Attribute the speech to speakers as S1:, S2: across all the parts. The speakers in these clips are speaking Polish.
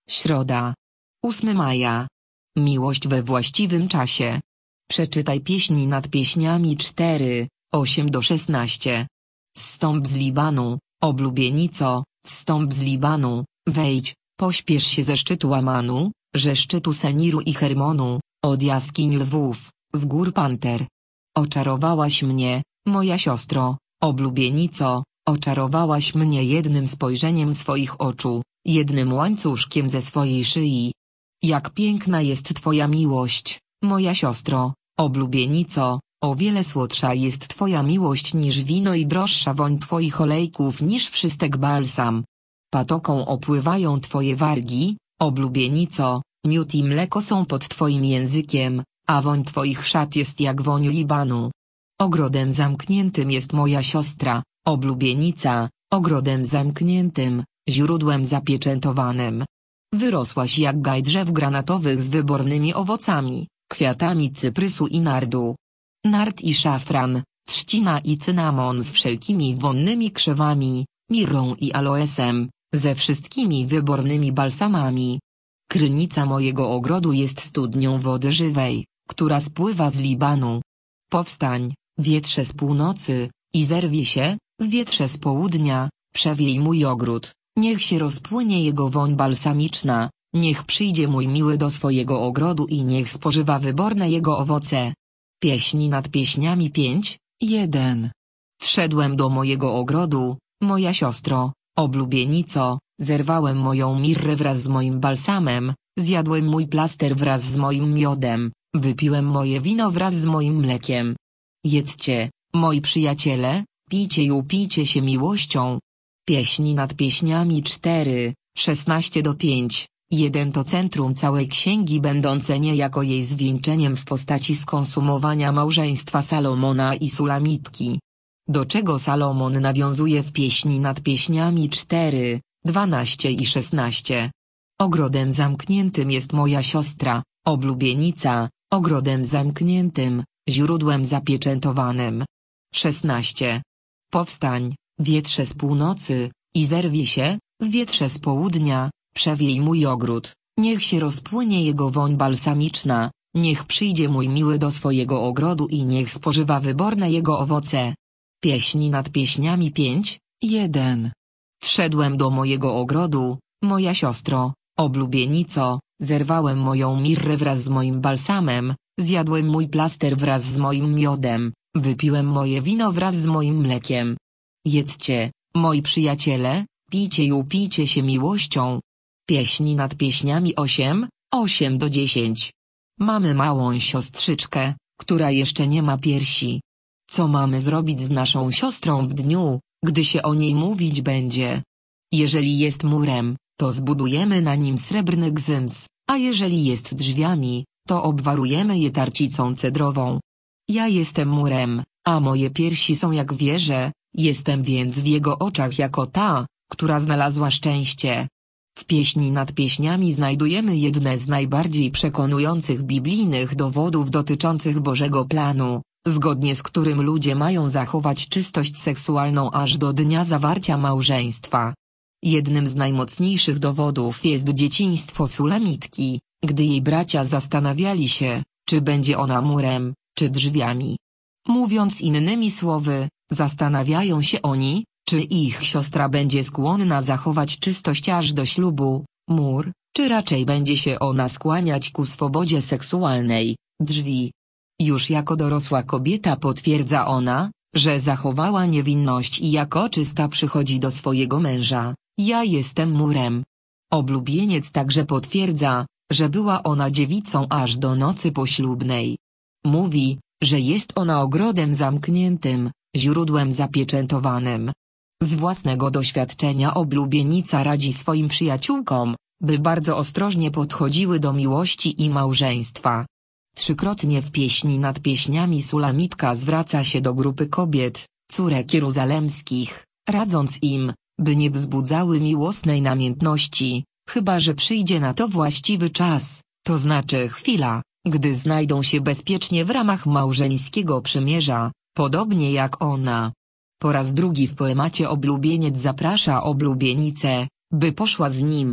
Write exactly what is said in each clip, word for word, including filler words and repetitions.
S1: Środa. ósmego maja. Miłość we właściwym czasie. Przeczytaj pieśni nad pieśniami cztery, osiem do szesnastu. Zstąp z Libanu, oblubienico, wstąp z Libanu, wejdź, pośpiesz się ze szczytu Amanu, ze szczytu Seniru i Hermonu, od jaskiń lwów, z gór panter. Oczarowałaś mnie, moja siostro, oblubienico, oczarowałaś mnie jednym spojrzeniem swoich oczu, jednym łańcuszkiem ze swojej szyi. Jak piękna jest Twoja miłość, moja siostro, oblubienico, o wiele słodsza jest Twoja miłość niż wino i droższa woń Twoich olejków niż wszystek balsam. Patoką opływają Twoje wargi, oblubienico, miód i mleko są pod Twoim językiem, a woń Twoich szat jest jak woń Libanu. Ogrodem zamkniętym jest moja siostra, oblubienica, ogrodem zamkniętym, źródłem zapieczętowanym. Wyrosłaś jak gaj drzew granatowych z wybornymi owocami, kwiatami cyprysu i nardu. Nard i szafran, trzcina i cynamon z wszelkimi wonnymi krzewami, mirrą i aloesem, ze wszystkimi wybornymi balsamami. Krynica mojego ogrodu jest studnią wody żywej, która spływa z Libanu. Powstań, wietrze z północy, i zerwie się, wietrze z południa, przewiej mój ogród, niech się rozpłynie jego woń balsamiczna, niech przyjdzie mój miły do swojego ogrodu i niech spożywa wyborne jego owoce. Pieśni nad pieśniami pięć, jeden. Wszedłem do mojego ogrodu, moja siostro, oblubienico, zerwałem moją mirrę wraz z moim balsamem, zjadłem mój plaster wraz z moim miodem, wypiłem moje wino wraz z moim mlekiem. Jedzcie, moi przyjaciele, pijcie i upijcie się miłością. Pieśni nad pieśniami cztery, szesnaście do pięć, jeden to centrum całej księgi będące niejako jej zwieńczeniem w postaci skonsumowania małżeństwa Salomona i Sulamitki. Do czego Salomon nawiązuje w pieśni nad pieśniami cztery, dwanaście i szesnaście. Ogrodem zamkniętym jest moja siostra, oblubienica, ogrodem zamkniętym, źródłem zapieczętowanym. szesnaście. Powstań, wietrze z północy, i zerwie się, wietrze z południa, przewiej mój ogród, niech się rozpłynie jego woń balsamiczna, niech przyjdzie mój miły do swojego ogrodu i niech spożywa wyborne jego owoce. Pieśni nad pieśniami pięć, jeden. Wszedłem do mojego ogrodu, moja siostro, oblubienico, zerwałem moją mirrę wraz z moim balsamem, zjadłem mój plaster wraz z moim miodem, wypiłem moje wino wraz z moim mlekiem. Jedzcie, moi przyjaciele, pijcie i upijcie się miłością. Pieśni nad pieśniami osiem, osiem do dziesięć. Mamy małą siostrzyczkę, która jeszcze nie ma piersi. Co mamy zrobić z naszą siostrą w dniu, gdy się o niej mówić będzie? Jeżeli jest murem, to zbudujemy na nim srebrny gzyms, a jeżeli jest drzwiami, to obwarujemy je tarcicą cedrową. Ja jestem murem, a moje piersi są jak wieże, jestem więc w jego oczach jako ta, która znalazła szczęście. W pieśni nad pieśniami znajdujemy jedne z najbardziej przekonujących biblijnych dowodów dotyczących Bożego planu, zgodnie z którym ludzie mają zachować czystość seksualną aż do dnia zawarcia małżeństwa. Jednym z najmocniejszych dowodów jest dzieciństwo Sulamitki, gdy jej bracia zastanawiali się, czy będzie ona murem, czy drzwiami. Mówiąc innymi słowy, zastanawiają się oni, czy ich siostra będzie skłonna zachować czystość aż do ślubu, mur, czy raczej będzie się ona skłaniać ku swobodzie seksualnej, drzwi. Już jako dorosła kobieta potwierdza ona, że zachowała niewinność i jako czysta przychodzi do swojego męża. Ja jestem murem. Oblubieniec także potwierdza, że była ona dziewicą aż do nocy poślubnej. Mówi, że jest ona ogrodem zamkniętym, źródłem zapieczętowanym. Z własnego doświadczenia oblubienica radzi swoim przyjaciółkom, by bardzo ostrożnie podchodziły do miłości i małżeństwa. Trzykrotnie w pieśni nad pieśniami Sulamitka zwraca się do grupy kobiet, córek jeruzalemskich, radząc im, by nie wzbudzały miłosnej namiętności, chyba że przyjdzie na to właściwy czas, to znaczy chwila, gdy znajdą się bezpiecznie w ramach małżeńskiego przymierza, podobnie jak ona. Po raz drugi w poemacie oblubieniec zaprasza oblubienicę, by poszła z nim.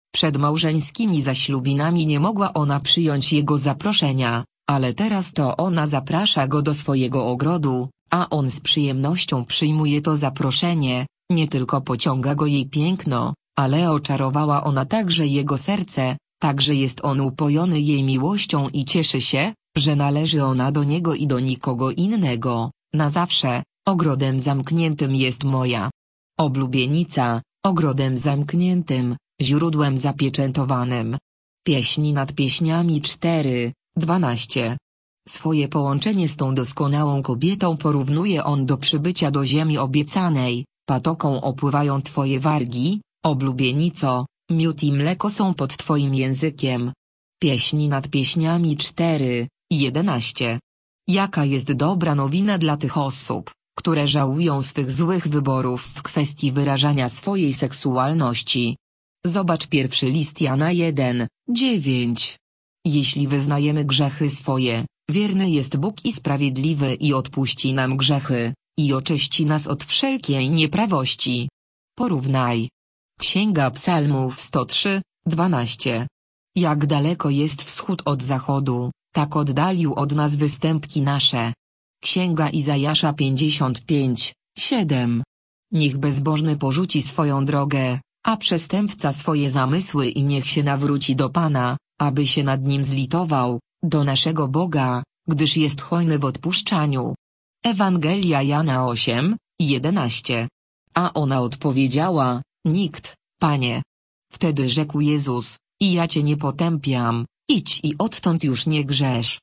S1: Przed małżeńskimi zaślubinami nie mogła ona przyjąć jego zaproszenia, ale teraz to ona zaprasza go do swojego ogrodu, a on z przyjemnością przyjmuje to zaproszenie. Nie tylko pociąga go jej piękno, ale oczarowała ona także jego serce, także jest on upojony jej miłością i cieszy się, że należy ona do niego i do nikogo innego, na zawsze. Ogrodem zamkniętym jest moja oblubienica, ogrodem zamkniętym, źródłem zapieczętowanym. Pieśni nad pieśniami cztery, dwanaście. Swoje połączenie z tą doskonałą kobietą porównuje on do przybycia do ziemi obiecanej. Patoką opływają twoje wargi, oblubienico, miód i mleko są pod twoim językiem. Pieśni nad pieśniami cztery, jedenaście. Jaka jest dobra nowina dla tych osób, które żałują swych złych wyborów w kwestii wyrażania swojej seksualności. Zobacz pierwszy list Jana jeden, dziewięć. Jeśli wyznajemy grzechy swoje, wierny jest Bóg i sprawiedliwy i odpuści nam grzechy, i oczyści nas od wszelkiej nieprawości. Porównaj. Księga Psalmów sto trzy, dwanaście. Jak daleko jest wschód od zachodu, tak oddalił od nas występki nasze. Księga Izajasza pięćdziesiąt pięć, siedem. Niech bezbożny porzuci swoją drogę, a przestępca swoje zamysły i niech się nawróci do Pana, aby się nad nim zlitował, do naszego Boga, gdyż jest hojny w odpuszczaniu. Ewangelia Jana osiem, jedenaście. A ona odpowiedziała, nikt, Panie. Wtedy rzekł Jezus, i ja cię nie potępiam, idź i odtąd już nie grzesz.